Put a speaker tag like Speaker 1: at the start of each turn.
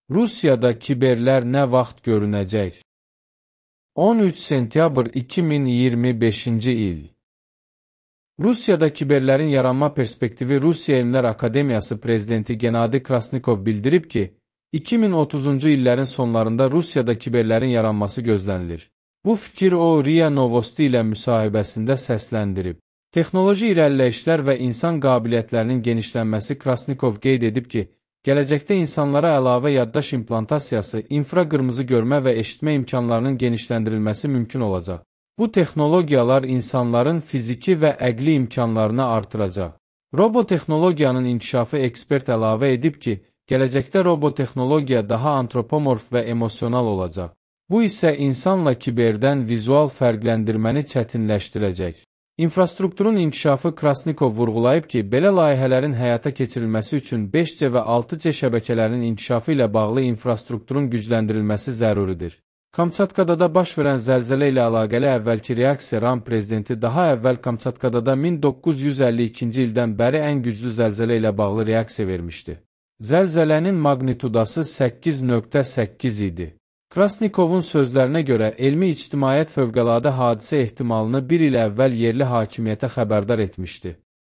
Speaker 1: Rusiyada kiberlər nə vaxt görünəcək? 13 sentyabr 2025-ci il. Rusiyada kiberlərin yaranma perspektivi Rusiya Elmlər Akademiyası prezidenti Gennady Krasnikov bildirib ki, 2030-cu illərin sonlarında Rusiyada kiberlərin yaranması gözlənilir. Bu fikir o, RIA Novosti ilə müsahibəsində səsləndirib. Texnoloji irəliləyişlər və insan qabiliyyətlərinin genişlənməsi Krasnikov qeyd edib ki, gələcəkdə insanlara əlavə yaddaş implantasiyası, infraqırmızı görmə və eşitmə imkanlarının genişləndirilməsi mümkün olacaq. Bu texnologiyalar insanların fiziki və əqli imkanlarını artıracaq. Robotexnologiyanın inkişafı ekspert əlavə edib ki, gələcəkdə robotexnologiya daha antropomorf və emosional olacaq. Bu isə insanla kiberdən vizual fərqləndirməni çətinləşdirəcək. İnfrastrukturun inkişafı Krasnikov vurğulayıb ki, belə layihələrin həyata keçirilməsi üçün 5C və 6C şəbəkələrinin inkişafı ilə bağlı infrastrukturun gücləndirilməsi zəruridir. Kamçatkadada baş verən zəlzələ ilə əlaqəli əvvəlki reaksiya RAM prezidenti daha əvvəl Kamçatkadada 1952-ci ildən bəri ən güclü zəlzələ ilə bağlı reaksiya vermişdi. Zəlzələnin magnitudası 8.8 idi. Krasnikovun sözlərinə görə, elmi ictimaiyyət fövqəladə hadisə ehtimalını bir il əvvəl yerli hakimiyyətə xəbərdar etmişdi.